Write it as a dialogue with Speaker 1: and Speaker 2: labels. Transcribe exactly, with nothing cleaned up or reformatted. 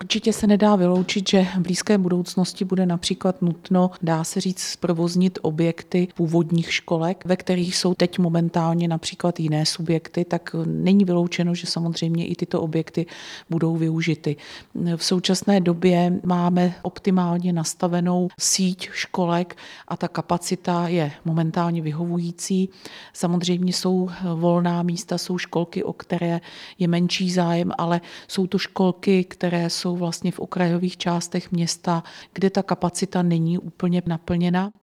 Speaker 1: Určitě se nedá vyloučit, že v blízké budoucnosti bude například nutno, dá se říct, zprovoznit objekty původních školek, ve kterých jsou teď momentálně například jiné subjekty, tak není vyloučeno, že samozřejmě i tyto objekty budou využity. V současné době máme optimálně nastavenou síť školek a ta kapacita je momentálně vyhovující. Samozřejmě jsou volná místa, jsou školky, o které je menší zájem, ale jsou to školky, které jsou vlastně v okrajových částech města, kde ta kapacita není úplně naplněna.